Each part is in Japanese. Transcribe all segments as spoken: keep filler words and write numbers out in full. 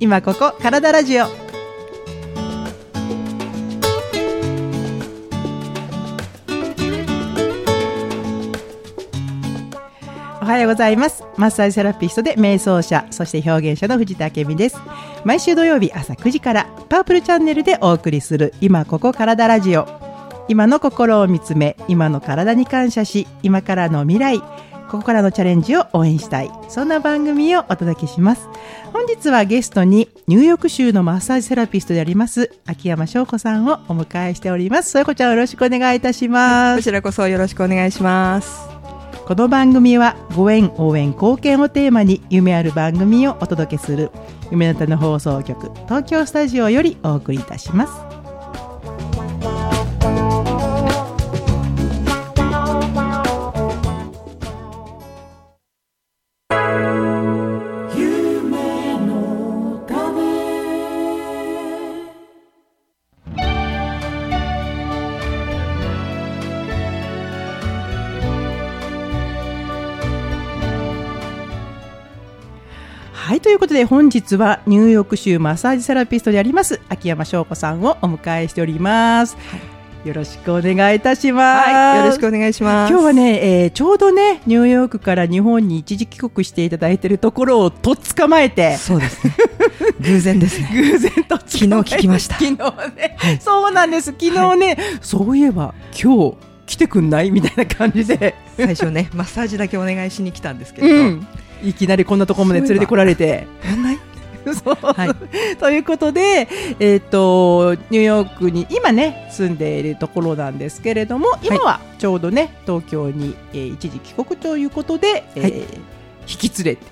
今ここ体ラジオ。おはようございます。マッサージセラピストで瞑想者、そして表現者の藤田明美です。毎週土曜日朝くじからパープルチャンネルでお送りする今ここ体ラジオ。今の心を見つめ、今の体に感謝し、今からの未来、ここからのチャレンジを応援したい、そんな番組をお届けします。本日はゲストにニューヨーク州のマッサージセラピストであります秋山翔子さんをお迎えしております。翔子ちゃん、よろしくお願いいたします。 こちらこそよろしくお願いします。 この番組はご縁、応援、貢献をテーマに夢ある番組をお届けする夢の種放送局東京スタジオよりお送りいたします。はい、ということで本日はニューヨーク州マッサージセラピストであります秋山翔子さんをお迎えしております、はい、よろしくお願いいたします、 はい、よろしくお願いします。 今日はね、えー、ちょうどねニューヨークから日本に一時帰国していただいているところをとっ捕まえて、 そうですね偶然ですね偶然と昨日聞きました。 昨日ね、はい、そうなんです。昨日ね、はい、そういえば今日来てくんないみたいな感じで最初ねマッサージだけお願いしに来たんですけど、うん、 いきなりこんなところまで連れてこられてやんないそう、はい、ということで、えー、とニューヨークに今ね住んでいるところなんですけれども、今はちょうどね東京に、えー、一時帰国ということで、はい、えー、引き連れて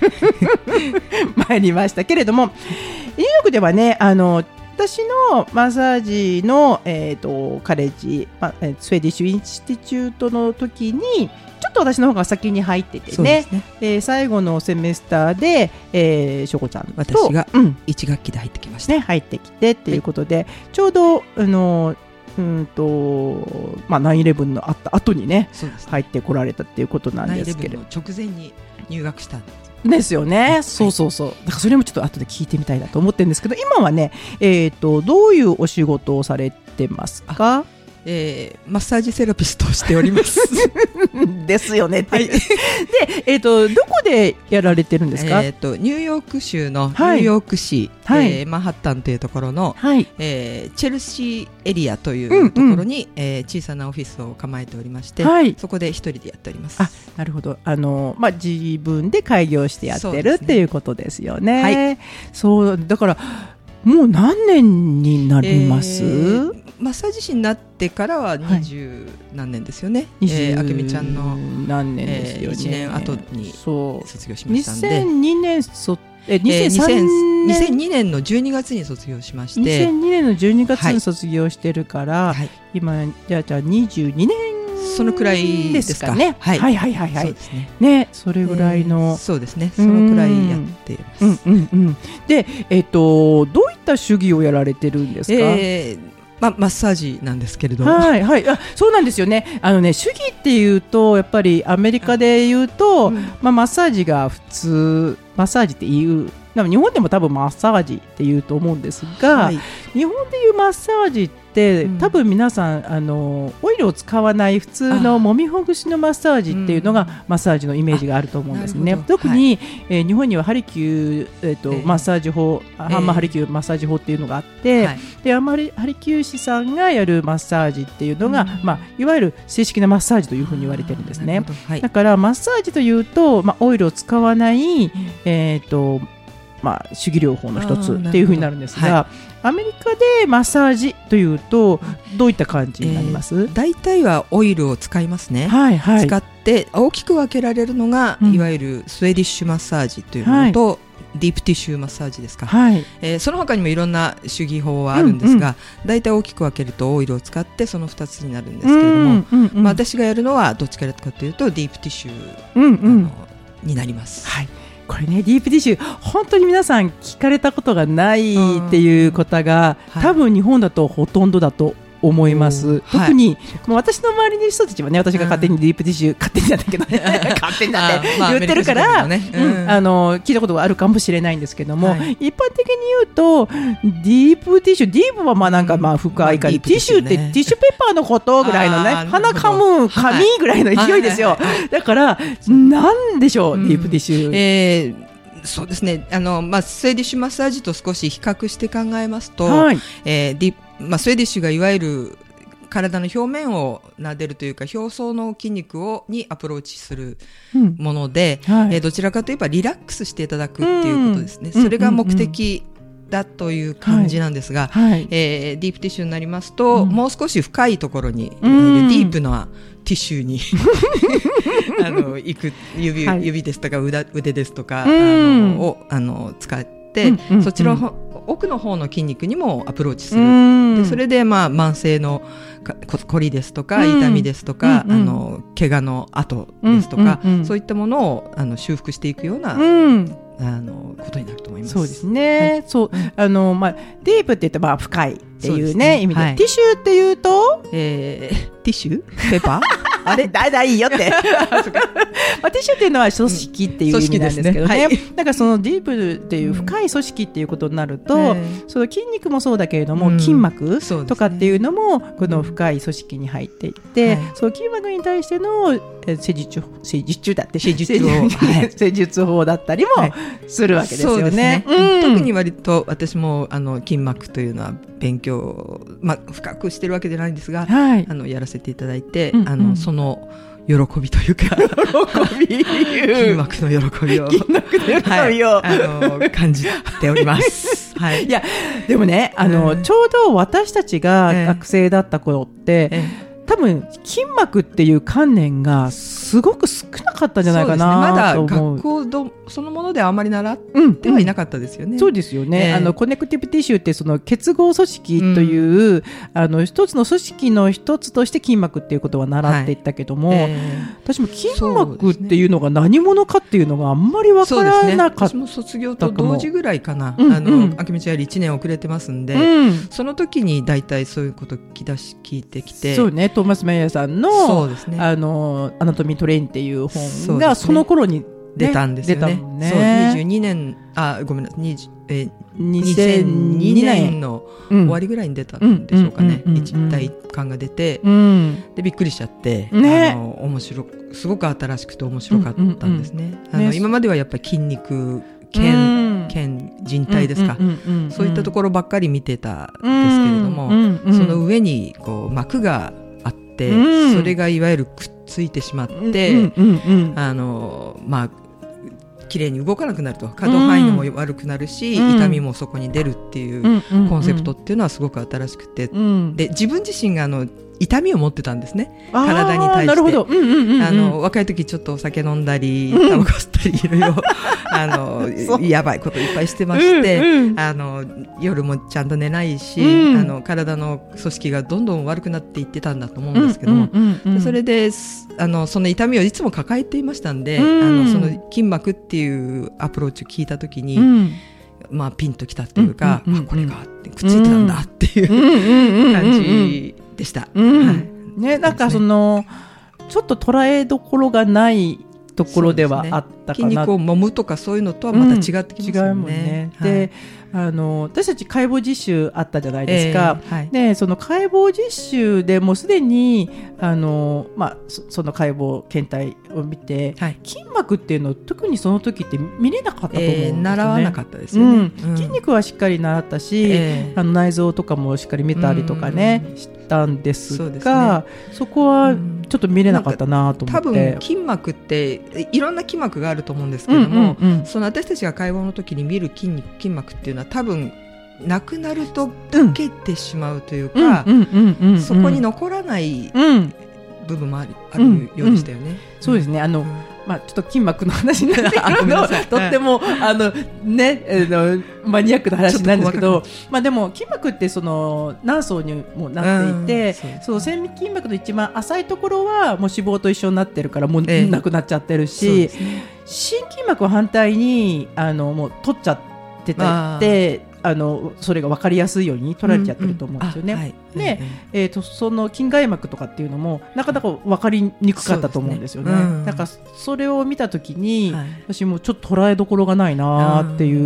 参りましたけれども、ニューヨークではね、あの私のマッサージの、えー、とカレッジ、ま、スウェディッシュインスティチュートの時にちょっと私の方が先に入ってて ね, ね、えー、最後のセメスターで、えー、しょこちゃんと私がいち学期で入ってきました、 ね、入ってきてっていうことで、はい、ちょうどあのうんとまあ、ナインイレブン のあった後に ね, ね入ってこられたっていうことなんですけど、 ナインイレブンの直前に入学したんですですよね、はい、そうそうそう。だからそれもちょっと後で聞いてみたいなと思ってるんですけど、今はね、えーと、どういうお仕事をされてますか？ えー、マッサージセラピストをしておりますですよね、はい、で、えーと、どこでやられてるんですか？ えーと、ニューヨーク州のニューヨーク市、はい、えー、マンハッタンというところの、はい、えー、チェルシーエリアというところに、うんうん、えー、小さなオフィスを構えておりまして、はい、そこで一人でやっております。 あ、なるほど。あの、まあ、自分で開業してやってるっていうことですよね。はい、そうだからもう何年になります？えー、 マッサージ師になってからは二十何年ですよね。はい、えー、あけみちゃんの何年ですよね。 えー、いちねんごに卒業しましたんで、 にせんにねん卒えー、にせんさんねんにせんにねんのじゅうにがつに卒業しまして、にせんにねんのじゅうにがつに卒業してるから、はい、今じゃあじゃあにじゅうにねんそのくらいですかね。 はいはいはいはいはい。そうですね。ね、それぐらいの、 えー、そうですね。そのくらいやっています。 うんうんうん。で、えっとどういった手技をやられてるんですか？ えーまあ、マッサージなんですけれども、 はいはい、あ、そうなんですよね。あのね、手技っていうとやっぱりアメリカでいうと、うん、まあ、マッサージが普通、マッサージっていうでも日本でも多分マッサージっていうと思うんですが、はい、日本でいうマッサージって、うん、多分皆さんあのオイルを使わない普通の揉みほぐしのマッサージっていうのが、うん、マッサージのイメージがあると思うんですね。特に、はい、えー、日本にはハリキュー、えーとえー、マッサージ法、えー、ハンマーハリキューマッサージ法っていうのがあって、はい、であまりハリキュー師さんがやるマッサージっていうのが、うん、まあ、いわゆる正式なマッサージというふうに言われてるんですね。はい、だからマッサージというと、まあ、オイルを使わない、うん、えーとまあ、手技療法の一つっていう風になるんですが、はい、アメリカでマッサージというとどういった感じになります？えー、 大体はオイルを使いますね。 はいはい、 使って大きく分けられるのが、うん、いわゆるスウェディッシュマッサージというものと、はい、ディープティッシュマッサージですか。はい、えー、その他にもいろんな手技法はあるんですが、うんうん、大体大きく分けるとオイルを使ってそのふたつになるんですけれども、うんうんうん、まあ、私がやるのはどっちかというとディープティッシュ、うんうん、あのになります。 はい、これね、ディープティッシュ本当に皆さん聞かれたことがないっていう方が、うん、多分日本だとほとんどだと思います。特に、 はい、 もう私の周りの人たちはね、私が勝手にディープティッシュ、勝手になんだけどね勝手にだって言ってるから、ねうん、あの聞いたことがあるかもしれないんですけども、はい、一般的に言うとディープティッシュ、ディープはまあなんかまあ深いから、うん、ティッシュってティッシュペーパーのことぐらいのね、鼻かむ紙ぐらいの勢いですよ。だからなんでしょう、うん、ディープティッシュ、 えーそうですね、あの、まあ、スウェーディッシュマッサージと少し比較して考えますと、はいえーディまあ、スウェーディッシュがいわゆる体の表面を撫でるというか表層の筋肉をにアプローチするもので、うんはいえー、どちらかといえばリラックスしていただくっていうことですね、うん、それが目的だという感じなんですが、はいはいえー、ディープティッシュになりますと、うん、もう少し深いところに、うん、ディープなティッシュにあの行く 指, 指ですとか 腕, 腕ですとか、うん、あのをあの使って、うんうんうん、そちらの奥の方の筋肉にもアプローチする、うん、でそれで、まあ、慢性のこりですとか痛みですとか、うん、あの怪我の跡ですとか、うんうんうん、そういったものをあの修復していくような、うんあのことになると思います。 そうですね、はいそうあのまあ、ディープって言ってまあ深いっていう ね, ね意味で、はい、ティッシュっていうと、 えー、ティッシュペーパーあれだいだいいよってまあ、ティッシュっていうのは組織っていう意味なんですけどね、うんねはい、なんかそのディープっていう深い組織っていうことになると、うん、その筋肉もそうだけれども、うん、筋膜とかっていうのもこの深い組織に入っていって、うん、その筋膜に対しての施術施術だって施術を施術法だったりもするわけですよね。そうですね、 うん、特に割と私もあの筋膜というのは勉強、まあ、深くしてるわけじゃないんですが、はい、あのやらせていただいて、うんうん、あのその喜びというか喜び筋膜の喜びを筋膜の喜びを、はい、あの感じておりますはい、 いやでもねあの、えー、ちょうど私たちが学生だった頃って、えーえー多分筋膜っていう観念がすごく少なかったんじゃないかなと思う。 そうですね、まだ学校どそのものではあまり習ってはいなかったですよね、うんうん、 そうですよね、えー、あのコネクティブティッシュってその結合組織という、うん、あの一つの組織の一つとして筋膜っていうことは習っていったけども、はいえー、私も筋膜っていうのが何者かっていうのがあんまり分からなかった、ね、 私も卒業と同時ぐらいかな、うんうん、あの秋道よりいちねん遅れてますんで、うん、その時に大体そういうこと聞き出し聞いてきて、 そうねトーマス・メイヤーさん の, そうです、ね、あのアナトミー・トレインっていう本がその頃に、ね、 出たんですよ ね, ねそうにじゅうにねんあごめんなさいにじゅう、えー、にせんにねんの終わりぐらいに出たんでしょうかね、うん、一体感が出て、うん、でびっくりしちゃって、ね、あの面白すごく新しくて面白かったんですね、うんうんうん、あの、ね、今まではやっぱり筋肉腱、腱靭帯ですか、うんうんうんうん、そういったところばっかり見てたんですけれども、うんうんうん、その上にこう膜があって、うん、それがいわゆるくっついてしまって、うんうんうんうん、あのまあ綺麗に動かなくなると可動範囲も悪くなるし、うん、痛みもそこに出るっていうコンセプトっていうのはすごく新しくて、うん、で自分自身があの痛みを持ってたんですね、体に対して。なるほど、うんうんうんうん、あの若い時ちょっとお酒飲んだりタバコ吸ったりいろいろあのやばいこといっぱいしてまして、うんうん、あの夜もちゃんと寝ないし、うん、あの体の組織がどんどん悪くなっていってたんだと思うんですけども、うんうんうんうん、でそれであのその痛みをいつも抱えていましたんで、うん、あのその筋膜っていうアプローチを聞いた時に、うんまあ、ピンときたっていうか、うんうんうん、あこれがくっついてたんだっていう感じでした、 うんはいね、なんかそのちょっと捉えどころがないところではあったかな、 ね、筋肉を揉むとかそういうのとはまた違ってきますよね、うん、違うもんね、 はい、であの私たち解剖実習あったじゃないですか、えーはい、でその解剖実習でもうすでにあの、まあ、そ, その解剖検体を見て、はい、筋膜っていうのを特にその時って見れなかったと思うんですよね、えー、 習わなかったですよね、 うんうん、筋肉はしっかり習ったし、えー、あの内臓とかもしっかり見たりとかね、うん、したんですが そうですね、そこはちょっっと見れなかったなと思って、 多分筋膜っていろんな筋膜があると思うんですけども、うんうんうん、その私たちが会話の時に見る筋肉筋膜っていうのは多分なくなると溶けてしまうというか、そこに残らない部分もある、あるようでしたよね、うんうん、 そうですね、あの、うんまあ、ちょっと筋膜の話になってくるのとってもあの、ね、あのマニアックな話なんですけど、まあ、でも筋膜ってその何層にもなっていて、うん、そう線筋膜の一番浅いところはもう脂肪と一緒になってるからもうなくなっちゃってるし、えーね、心筋膜は反対にあのもう取っちゃっててあのそれが分かりやすいように取られちゃってると思うんですよね。うんうんはい、で、えー、とその筋外膜とかっていうのもなかなか分かりにくかったと思うんですよね。ねうん、だからそれを見たときに、はい、私もちょっと捉えどころがないなっていう、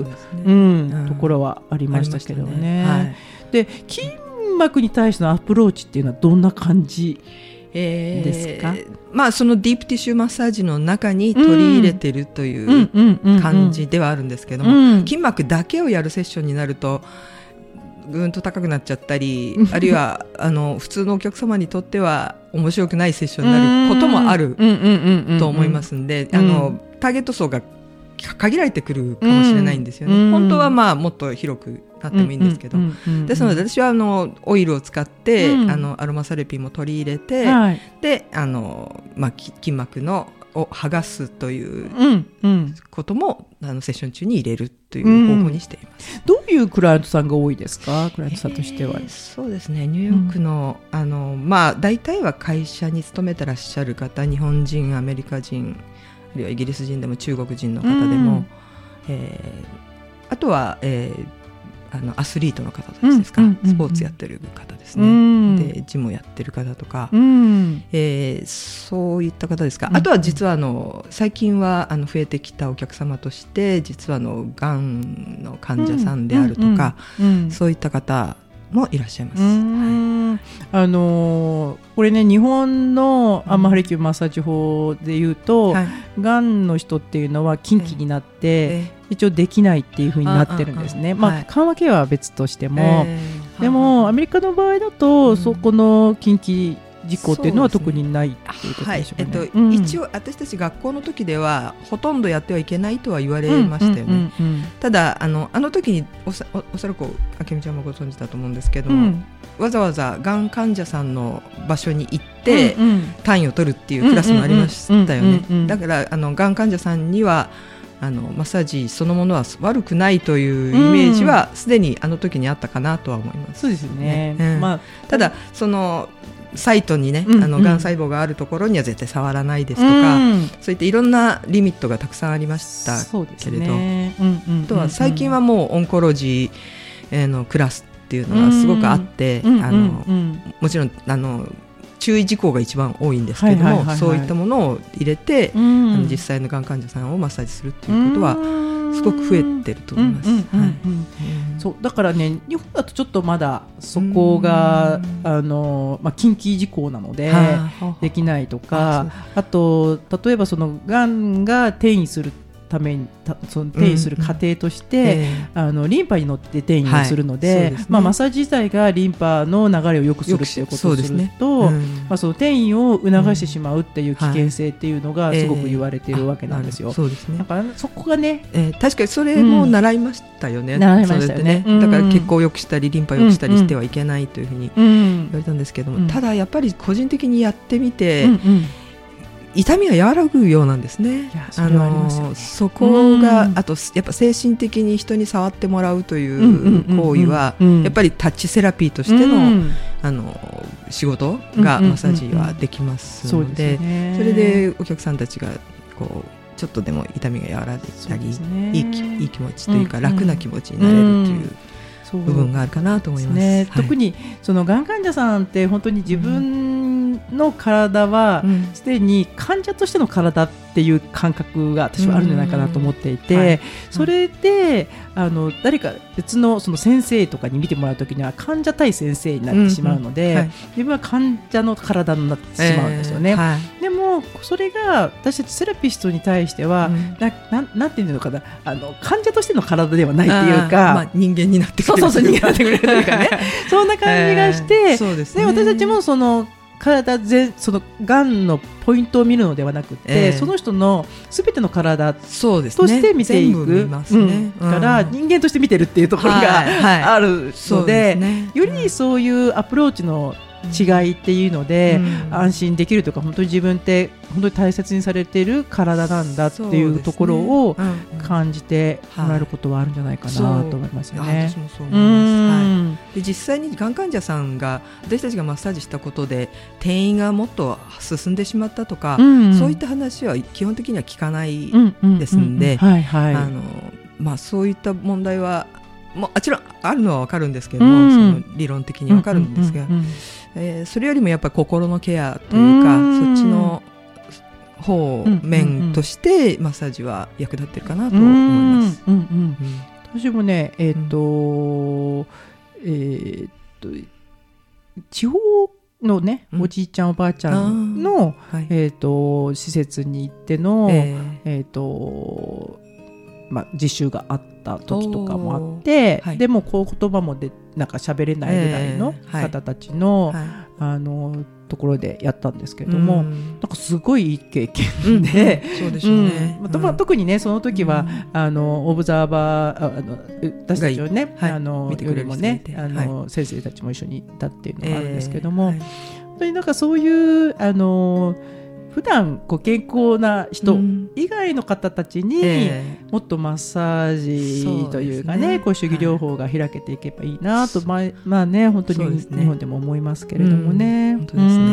ねうんうん、ところはありましたけどね。ねはい、で筋膜に対してのアプローチっていうのはどんな感じですか？えーまあ、 そのディープティッシュマッサージの中に取り入れてるという感じではあるんですけども、うん、筋膜だけをやるセッションになるとぐんと高くなっちゃったりあるいはあの普通のお客様にとっては面白くないセッションになることもあると思いますんで、あのターゲット層が限られてくるかもしれないんですよね、うん、本当はまあもっと広くなってもいいんですけど、うんうんうんうん、ですので私はあのオイルを使って、うん、あのアロマセラピーも取り入れて、はい、であの、まあ、筋膜のを剥がすということも、うんうん、あのセッション中に入れるという方向にしています、 うん、どういうクライアントさんが多いですか？クライアントさんとしては、えー、 そうですねニューヨークの、うん、あのまあ大体は会社に勤めてらっしゃる方、日本人アメリカ人あるいはイギリス人でも中国人の方でも、うんえー、あとは、えー、あのアスリートの方ですか、うんうんうんうん、スポーツやってる方ですね、うん、でジムをやってる方とか、うんえー、そういった方ですか、うん、あとは実はあの最近はあの増えてきたお客様として実はあのがんの患者さんであるとか、うんうんうん、そういった方もいらっしゃいます。うんはいあのー、これね日本のアマハリキューマッサージ法でいうと、うんはい、がんの人っていうのは禁忌になって、えー、一応できないっていう風になってるんですね。ああまあ、はい、緩和ケアは別としても、えー、でもアメリカの場合だと、うん、そこの禁忌事項っていうのは特にないっていうことでしょうかね。はいえっとうん、一応私たち学校の時ではほとんどやってはいけないとは言われましたよね、うんうんうんうん、ただあのあの時に お, そおそらくあけみちゃんもご存知だと思うんですけども、うん、わざわざがん患者さんの場所に行って、うんうん、単位を取るっていうクラスもありましたよね。だからあのがん患者さんにはあのマッサージそのものは悪くないというイメージはすでにあの時にあったかなとは思います、 そうですね、 ねうんまあ、ただそのサイトにね、うんうん、あのがん細胞があるところには絶対触らないですとか、うん、そういったいろんなリミットがたくさんありましたけれど、ねうんうんうんうん、とは最近はもうオンコロジーのクラスっていうのがすごくあって、うんあのうんうん、もちろんあの注意事項が一番多いんですけども、はいはいはいはい、そういったものを入れて、うん、あの実際のがん患者さんをマッサージするっていうことはすごく増えてると思います。 そうだからね日本だとちょっとまだそこがあの、まあ、禁忌事項なのでできないとか、あと例えばそのがんが転移するためにその転移する過程として、うんえー、あのリンパに乗って転移をするので、はいねまあ、マッサージ自体がリンパの流れを良くするっていうことをすると、ねうんまあ、その転移を促してしまうっていう危険性っていうのがすごく言われているわけなんですよ。 そうですね。 だからそこがね、 えー、確かにそれも習いましたよね。うん、 習いましたよね。 だから血行を良くしたりリンパを良くしたりしてはいけないというふうに言われたんですけども、うんうん、ただやっぱり個人的にやってみて、うんうん痛みが和らぐようなんですね。 それはありますよね。 そこが、うん、あとやっぱ精神的に人に触ってもらうという行為は、うんうんうんうん、やっぱりタッチセラピーとしての、うん、あの仕事がマッサージはできますので、うんうんうんうん、それでお客さんたちがこうちょっとでも痛みが和らいだり、ね、いいき、いい気持ちというか、うんうん、楽な気持ちになれるという、うん部分があるかなと思います、ねはい、特にそのがん患者さんって本当に自分の体はすでに患者としての体っていう感覚が私はあるんじゃないかなと思っていて、はい、それであの誰か別 の, その先生とかに見てもらうときには患者対先生になってしまうので、うんうんはい、自分は患者の体になってしまうんですよね、えーはい、でもそれが私たちセラピストに対しては、うん、な, な, なんていうのかなあの患者としての体ではないっていうか、 まあ、人間になってくれるそうそうそう人間になってくれるというかねそんな感じがして、えーそうですね、で私たちもその体全そのがんのポイントを見るのではなくて、えー、その人のすべての体として見ていく、ねねうん、から人間として見てるっていうところが、はいはい、あるの で, で、ね、よりそういうアプローチの違いっていうので、うん、安心できるというか本当に自分って本当に大切にされている体なんだっていうところを感じてもらえることはあるんじゃないかなと思いますよね。 私もそう思います、はい、で実際にがん患者さんが私たちがマッサージしたことで転移がもっと進んでしまったとか、うんうん、そういった話は基本的には聞かないですのでそういった問題はもうあちらあるのは分かるんですけども、うん、その理論的に分かるんですが、うんうんうんうん、えー、それよりもやっぱり心のケアというか、うん、そっちの方面としてマッサージは役立ってるかなと思います。うんうんうん、 私もね、えーとうんえー、と地方のね、うん、おじいちゃんおばあちゃんの、はい、えー、と施設に行っての、えーえーとまあ、実習があった時とかもあって、はい、でもこう言葉もでなんか喋れないぐらいの方たちの、えーはい、あのところでやったんですけども、うん、なんかすごいいい経験で、 うん、そうでしょうね、 うんまあ、特にねその時は、うん、あのオブザーバーあの私たちをね、はい、あのよりもねあの、はい、先生たちも一緒にいたっていうのがあるんですけども、えーはい、本当になんかそういうあの普段こう健康な人以外の方たちに、うんえー、もっとマッサージというかね、ねこう手技療法が開けていけばいいなと、はい、まあね本当に日本でも思いますけれどもね、 うん、本当ですね、うん、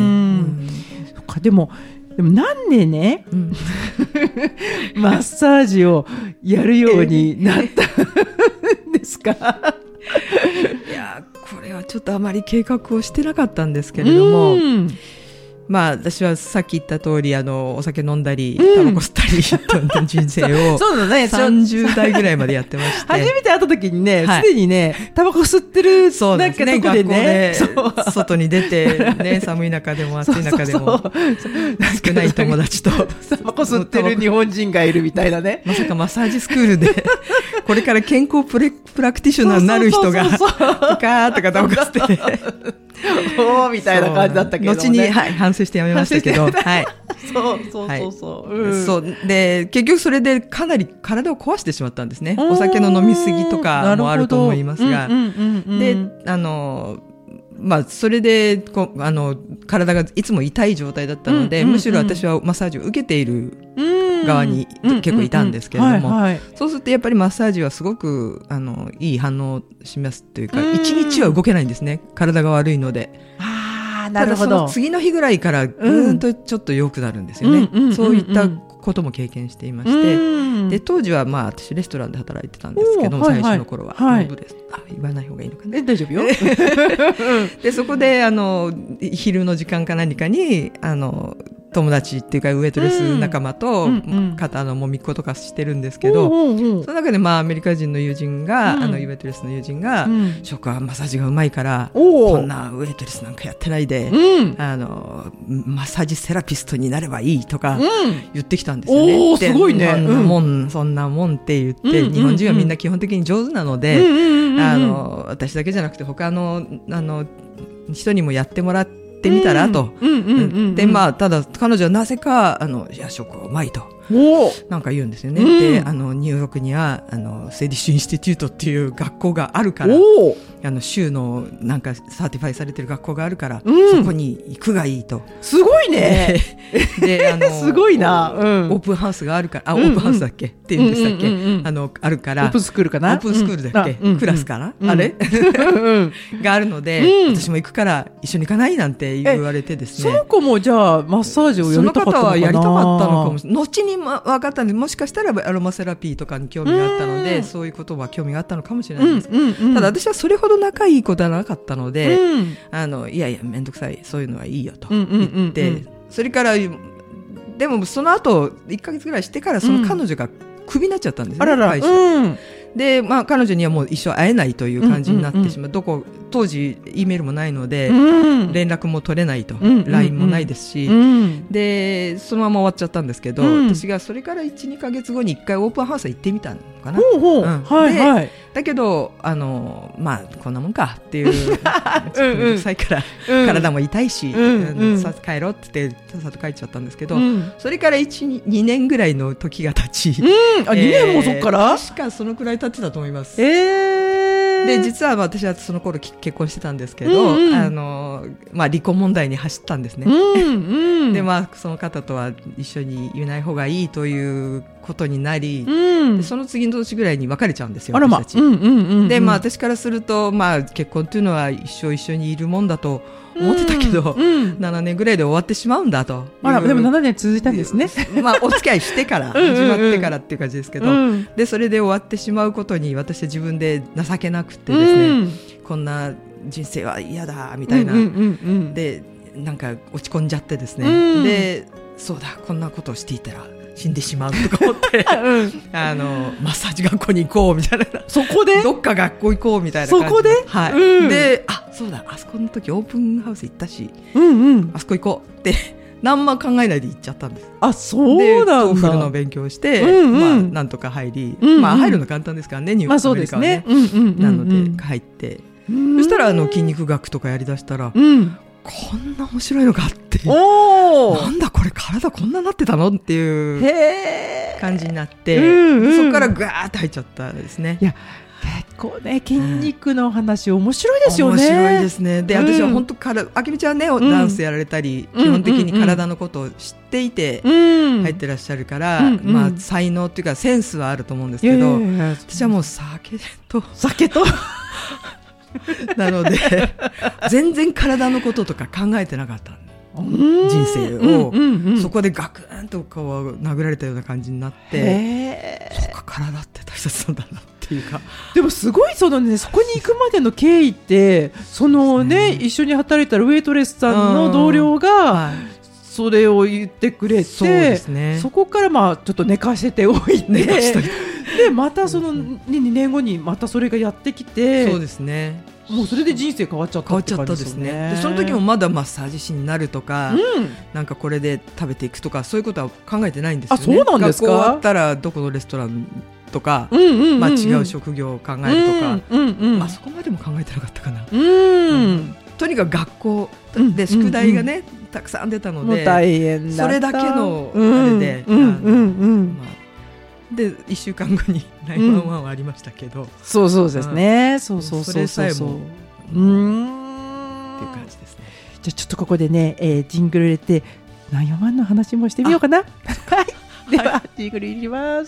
そっかでもでもなんでね、うん、マッサージをやるようになったんですか？ いやこれはちょっとあまり計画をしてなかったんですけれども、うんまあ、私はさっき言った通りあのお酒飲んだりタバコ吸ったりという人生をさんじゅう代ぐらいまでやってまして初めて会った時にねすで、はい、にねタバコ吸ってるそうですね、学校で外に出て、ね、寒い中でも暑い中でも少ない友達とタバコ吸ってる日本人がいるみたいなねまさかマッサージスクールでこれから健康プレプラクティショナーになる人がピカーとかタバコ吸っておーみたいな感じだったけど、ね、 後に、はい、反省してやめましたけど、はい、 そうそうそうそう、 はいうん、そうで結局それでかなり体を壊してしまったんですね。お酒の飲み過ぎとかもあると思いますが、うんうんうんうん、であのまあ、それでこうあの体がいつも痛い状態だったので、うんうんうん、むしろ私はマッサージを受けている側に結構いたんですけれども、そうするとやっぱりマッサージはすごくあのいい反応しますというか、一日は動けないんですね、体が悪いので。 あ、なるほど。 ただその次の日ぐらいからぐーんとちょっと良くなるんですよね、うん、そういったことも経験していまして、うん、で当時はまあ私レストランで働いてたんですけど、はいはい、最初の頃は、はい、あ言わない方がいいのかな、 え大丈夫よでそこであの昼の時間か何かにあの友達っていうかウエイトレス仲間と肩のもみっことかしてるんですけど、うんうんうん、その中でまあアメリカ人の友人が、うん、あのウエイトレスの友人が、うん、ショコはマッサージがうまいからこんなウエイトレスなんかやってないで、うん、あのマッサージセラピストになればいいとか言ってきたんですよね、 うん、すごいね、 そんなもん、うん、そんなもんって言って、うんうんうん、日本人はみんな基本的に上手なので、うんうんうんうん、あの私だけじゃなくて他の、あの人にもやってもらってってみたらと、うんうんうんうん、でまあただ彼女はなぜかあの夜食うまいとなんか言うんですよね、うん、であのニューヨークにはあのスウェディッシュインスティテュートっていう学校があるから、あの州のなんかサーティファイされてる学校があるから、うん、そこに行くがいいと。 すごいねであのすごいな、うん、 オープンハウスがあるから、あ、うんうん、オープンハウスだっけっていうんでしたっけ、うんうんうん、あのあるからオープンスクールかな、 オープンスクールだっけ、うん、クラスかな、うん、あれ、うん、があるので、うん、私も行くから一緒に行かないなんて言われてですね。 その子もじゃあマッサージをやりたかったのかな。その方はやりたかったのかもしれない。後に、ま、分かったんで、もしかしたらアロマセラピーとかに興味があったので、うん、そういうことは興味があったのかもしれないです、うんうんうん、ただ私はそれほど仲いい子ではなかったので、うん、あのいやいやめんどくさい、そういうのはいいよと言って、うんうんうんうん、それからでもその後いっかげつぐらいしてからその彼女がクビになっちゃったんですね、うん、あらら、会社、うんでまあ、彼女にはもう一生会えないという感じになってしまう、うんうんうん、どこ当時 E メールもないので、うん、連絡も取れないと、うんうんうん、ライン もないですし、うん、でそのまま終わっちゃったんですけど、うん、私がそれから いちにかげつごにいっかいオープンハウス行ってみたのかな、ほうほう、うん、はいはい、だけどあの、まあ、こんなもんかっていううるさいから、うん、体も痛いし、うんうん、さ帰ろうって言ってさっさと帰っちゃったんですけど、うん、それからいち、にねんぐらいの時が経ち、うん、 あにねんもそっから、 えー、確かそのくらい経ってたと思います、 えー、 で実は私はその頃結婚してたんですけど、うんうん、あのまあ、離婚問題に走ったんですね、うんうん、で、まあ、その方とは一緒にいない方がいいということになり、うん、でその次の年ぐらいに別れちゃうんですよ、 あら、ま、 私たち、うんうんうんうん、で、まあ、私からすると、まあ、結婚というのは一生一緒にいるもんだと思ってたけど、うんうん、ななねんぐらいで終わってしまうんだと。 あら、でもななねん続いたんですね。 まあお付き合いしてから始まってからっていう感じですけど、うんうん、でそれで終わってしまうことに私は自分で情けなくてですね、うん、こんな人生は嫌だみたいな、うんうんうんうん、でなんか落ち込んじゃってですね、うん、でそうだこんなことをしていたら死んでしまうとか思って、うん、あのマッサージ学校に行こうみたいな、 そこでどっか学校行こうみたいな感じで、 そこで、 はい、うん、であそうだあそこの時オープンハウス行ったし、うんうん、あそこ行こうって何も考えないで行っちゃったんです。 あ、そうなんだ。 トーフルの勉強して、うんうん、まあ、なんとか入り、うんうん、まあ、入るの簡単ですからね、ニューヨークアメリカはね、まあ、そうですね、うんうんうんうん、なので入って、うん、そしたらあの筋肉学とかやりだしたら、うん、こんな面白いのかっておなんだこれ体こんななってたのっていう感じになって、うんうん、そこからガーッと入っちゃったですね。 いや結構ね筋肉の話、うん、面白いですよね。 面白いですね。で、うん、私は本当からあきみちゃんね、うん、ダンスやられたり、うん、基本的に体のことを知っていて入ってらっしゃるから、うん、まあ、才能っていうかセンスはあると思うんですけど、私はもう酒と酒となので全然体のこととか考えてなかった人生を、うんうんうん、そこでガクンとこう殴られたような感じになって、そっか体って大切なんだなっていうか。 でもすごいその、ね、そこに行くまでの経緯ってその、ね、一緒に働いたウェイトレスさんの同僚がそれを言ってくれて、そうですね、そこからまあちょっと寝かせておいて、でまたそのにねんごにまたそれがやってきて、 そうですね、 もうそれで人生変わっちゃったって感じですね。 変わっちゃったですね。でその時もまだマッサージ師になるとか、うん、なんかこれで食べていくとかそういうことは考えてないんですよね。 あ、そうなんですか。 学校終わったらどこのレストランとか、うんうんうんうん、まあ、違う職業を考えるとか、うんうんうん、まあ、そこまでも考えてなかったかな、うんうん、とにかく学校で宿題がね、うんうんうん、たくさん出たので大変だった。 それだけのあれで、うんうんうんまあ、でいっしゅうかんごにナインワンワンはありましたけど、うん、 そうそうですね、うん、そうそうそうそう、それさえもうーんっていう感じですね。 じゃあちょっとここでね、えー、ジングル入れてナインワンワンの話もしてみようかな。はい、では、はい、ジングル入れます。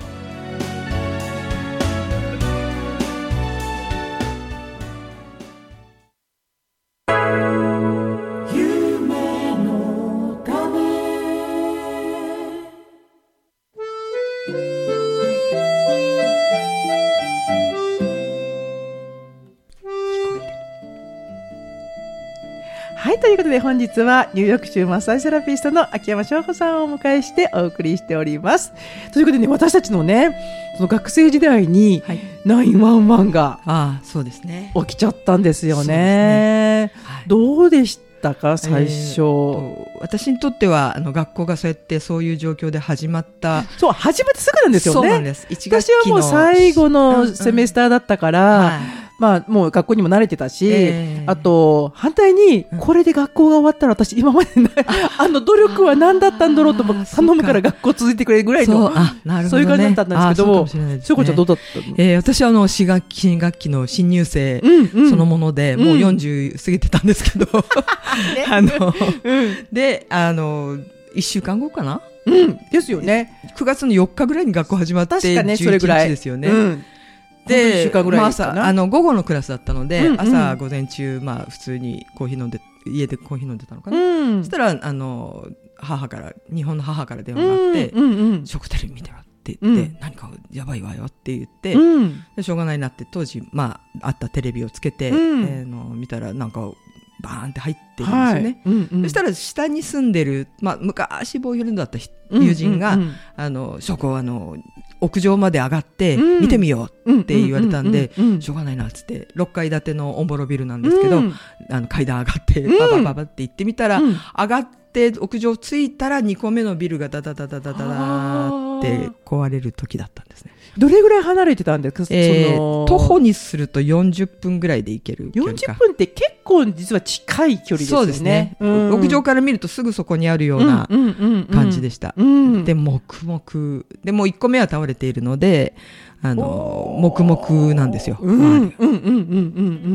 はい、ということで本日はニューヨーク州マッサージセラピストの秋山翔子さんをお迎えしてお送りしております。ということでね、私たちのね、その学生時代にナインワンワンが起きちゃったんですよね。はい、どうでしたか最初。えー、 私にとってはあの学校がそうやってそういう状況で始まった。 そう、始まってすぐなんですよね。 そうなんです。いち学期の私はもう最後のセメスターだったから、うんうん、はい、まあ、もう学校にも慣れてたし、えー、あと反対にこれで学校が終わったら私今までない、うん、あの努力は何だったんだろうと頼むから学校続いてくれるぐらいの そう、あ、なるほどね、そういう感じだったんですけど、しょうこちゃんどうだったの？ えー、私はあの新学期、新学期の新入生そのもので、うんうん、もうよんじゅう過ぎてたんですけど、うん、あの、うん、であのいっしゅうかんごかな、 うん、ですよね。 くがつのよっかぐらいに学校始まって確かね、それぐらいですよね。うん、で、まあ、朝あの午後のクラスだったので、うんうん、朝午前中、まあ、普通にコーヒー飲んで家でコーヒー飲んでたのかな、うん、そしたらあの母から日本の母から電話があって、うんうんうん、食テレビ見てろって言って、うん、何かやばいわよって言って、うん、でしょうがないなって当時、まあ、あったテレビをつけて、うん、えー、の見たらなんかバーンって入ってるんですよね、はい、うんうん、そしたら下に住んでる、まあ、昔ボーイフレンドだった友人が、うんうんうん、あのそこあの屋上まで上がって見てみようって言われたんで、しょうがないなっつってろっかい建てのオンボロビルなんですけど、うん、あの階段上がってババババって行ってみたら、うん、上がって屋上着いたらにこめのビルがダダダダダダダって壊れる時だったんですね。 どれぐらい離れてたんですか？ えー、その徒歩にするとよんじゅっぷんぐらいで行ける距離か。 よんじゅっぷんって結構実は近い距離ですよね。そうですね、 うん、屋上から見るとすぐそこにあるような感じでした、うんうんうん、で黙々でもういっこめは倒れているのであの黙々なんですよ、うんうんうんうんうん、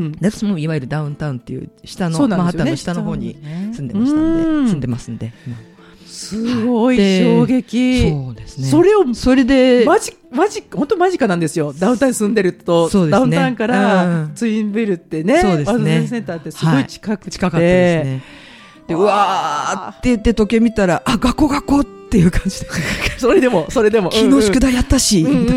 で私もいわゆるダウンタウンっていう下の、ね、マンハッタンの下の方に住んでましたんで、うん、住んでますんで、 すごい衝撃。 そうですね。 それをそれでマジマジ本当間近なんですよ。ダウンタウンに住んでると、ね、ダウンタウンからツインビルってね、 そうですね、 ワールドトレードセンターってすごい近くて、はい、 近かったですね。でうわーって言って時計見たら、あ、学校学校っていう感じでそれでもそれでも昨日宿題やったし、うんうん、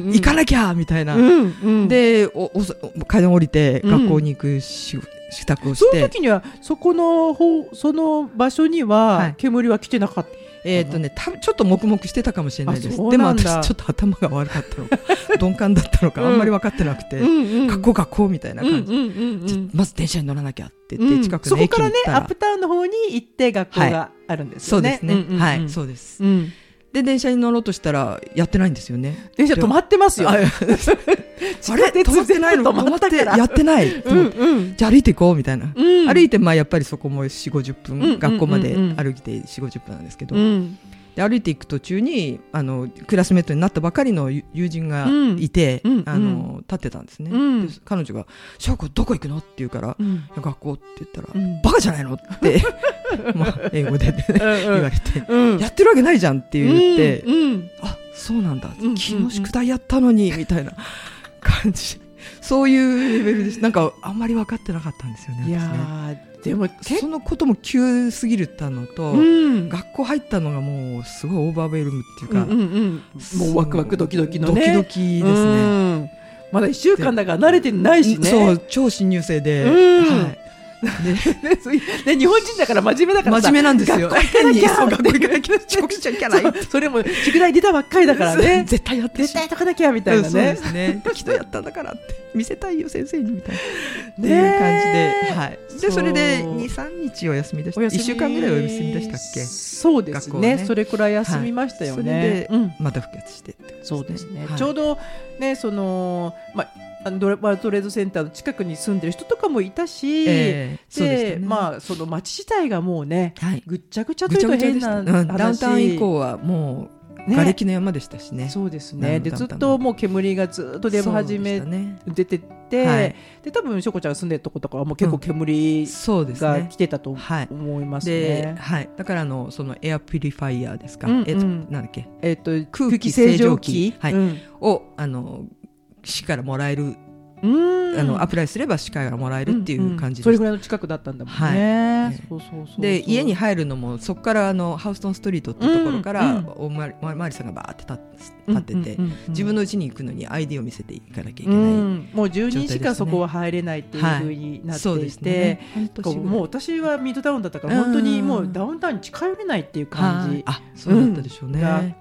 行かなきゃみたいな、うんうん、でおお階段降りて学校に行くし、うん支度をして、 その時にはそこのその場所には煙は来てなかった、はい、 えーとね、たちょっと黙々してたかもしれないです。でも私ちょっと頭が悪かったのか鈍感だったのか、うん、あんまり分かってなくて、うんうん、学校学校みたいな感じ、うんうんうんうん、まず電車に乗らなきゃって言って近くの駅に行ったら、うん、そこからねアップタウンの方に行って学校があるんですよね、 はい、そうですね、うんうんうん、はいそうです、うんで電車に乗ろうとしたらやってないんですよね。 電車止まってますよ。あれ止まってないの止まってやってない、うんうん、じゃあ歩いていこうみたいな、うん、歩いてまあやっぱりそこもよんじゅうごじゅっぷん、うん、学校まで歩いてよんじゅうごじゅっぷんなんですけど、うん、で歩いていく途中にあのクラスメートになったばかりの友人がいて、うん、あの立ってたんですね、うん、で彼女が翔子どこ行くのって言うから、うん、学校って言ったら、うん、バカじゃないのってまあ英語で、ね、言われて、うん、やってるわけないじゃんって言って、うんうん、あそうなんだ、昨日宿題やったのにみたいな感じ、そういうレベルです。なんかあんまり分かってなかったんですよね。 いやねでもそのことも急すぎるったのと、うん、学校入ったのがもうすごいオーバーウェルムっていうか、うんうんうん、もうワクワクドキドキのねドキドキですね、うん、 まだいっしゅうかんだから慣れてないしね。 そう超新入生で、うんはいねね、日本人だから真面目だからさ真面目なんですよ。 学校行かなきゃ学校行かなきゃ遅刻しちゃいけないそ, それも宿題出たばっかりだからね絶対やって絶対解かなきゃみたいなね。 そうですね昨日やったんだからって見せたいよ先生にみたいなっていう感じで、はい、で そ, それで にさんにちお休みでした。いっしゅうかんぐらいお休みでしたっけ。 そうです ね, ねそれくらい休みましたよね、はい、それで、 うん、また復活してって、ね、 そうですね、はい、ちょうどねその、まあドラトレードセンターの近くに住んでる人とかもいたし、えー、で, で、ね、まあその街自体がもうね、はい、ぐっちゃぐちゃというと変な話、 うん、ダウンタウン以降はもう瓦礫の山でしたしね。 そうですね。でずっともう煙がずっと出始め、ね、出てて、はい、で多分しょこちゃんが住んでるとことかはもう結構煙が来てたと思いますね。 うん、ではい、だからあのそのエアピュリファイヤーですか、うんうん、えなんだっけ、 えー、と空気清浄機、 はい、うん、をあの市からもらえる、うん、あのアプライすれば市からもらえるっていう感じで、 うんうん、それぐらいの近くだったんだもんね、はい、そうそうそうそう。 で家に入るのもそこからあのハウストンストリートっていうところから、うん、おまり、まりさんがバーって立ってて、うんうんうんうん、自分の家に行くのに アイディー を見せていかなきゃいけない、うん、 もうじゅうにんしかそこは入れないっていう風になっていて、はい、もう私はミッドタウンだったから本当にもうダウンタウンに近寄れないっていう感じ、 あそうだったでしょうね、 があって、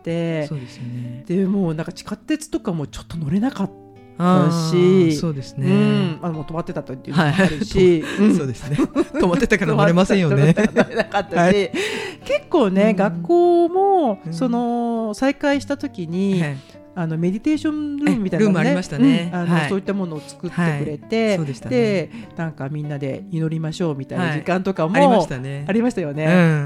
そうですよね。 でもうなんか地下鉄とかもちょっと乗れなかっただし、 そうですね、うん、 あのもう止まってたというのもあるし、 はいうん、そうですね止まってたから乗れませんよね乗れなかったし、はい、結構ね、うん、学校もその再開した時に、はい、あのメディテーションルームみたいな、ね、 ルームありましたね、 うん、あのはい、そういったものを作ってくれて、はい、そうでしたね、でなんかみんなで祈りましょうみたいな時間とかも、はい、ありましたね、ありましたよね、うん、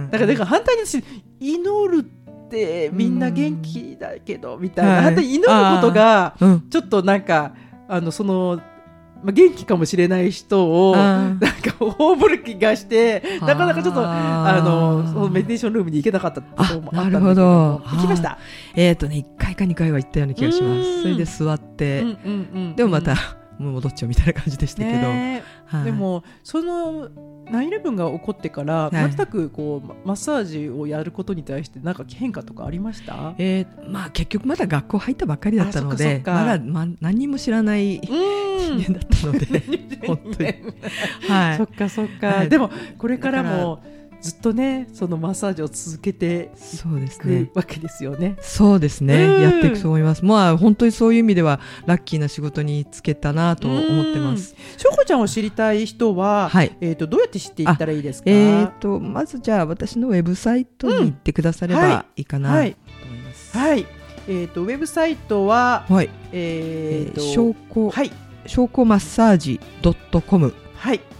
だから、だから反対に祈るってみんな元気だけどみたいな、はい、祈ることがちょっとなんか、うん、あのその、まあ、元気かもしれない人をなんか葬る気がしてなかなかちょっとあのそのメディテーションルームに行けなかったこともあったんだけど、なるほど、行きました。 えーとね、いっかいかにかいは行ったような気がします。それで座って、うんうんうん、でもまたもう戻っちゃうみたいな感じでしたけど、ね、はい、でもそのナインイレブンが起こってから、はい、なんとなくこうマッサージをやることに対して何か変化とかありました？ えーまあ、結局まだ学校入ったばっかりだったのでまだ、ま、何も知らない人間だったので本当にはい、そっかそっか、はい、でもこれからもずっとねそのマッサージを続けていくわけですよね。 そうですね、うん、やっていくと思います。まあ本当にそういう意味ではラッキーな仕事に就けたなと思ってます。 しょこちゃんを知りたい人は、はい、えー、とどうやって知っていったらいいですか？ えー、とまずじゃあ私のウェブサイトに行ってくださればいいかなと思います。 はい、はい、えー、とウェブサイトは、はい、えーと、 えー、証拠、はい、証拠マッサージ .com、 はい、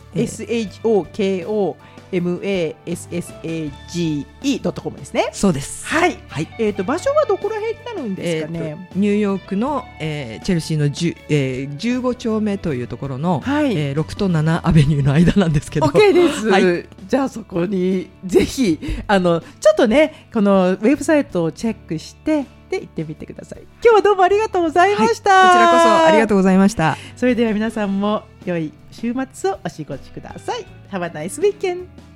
エスエイチオーケーオーエムエーエスエスエージーイードットコム ですね。 そうです。 はい。はい、えっ、ー、と場所はどこら辺になるんですかね。 えー、ニューヨークの、えー、チェルシーのじゅ、えー、じゅうご丁目というところの、はい、えー、ろくとななアベニューの間なんですけど。 OK です。はい、じゃあそこにぜひあのちょっとねこのウェブサイトをチェックしてで行ってみてください。今日はどうもありがとうございました。 はい、こちらこそありがとうございました。 それでは皆さんも良い週末をお過ごしください。Have a nice weekend.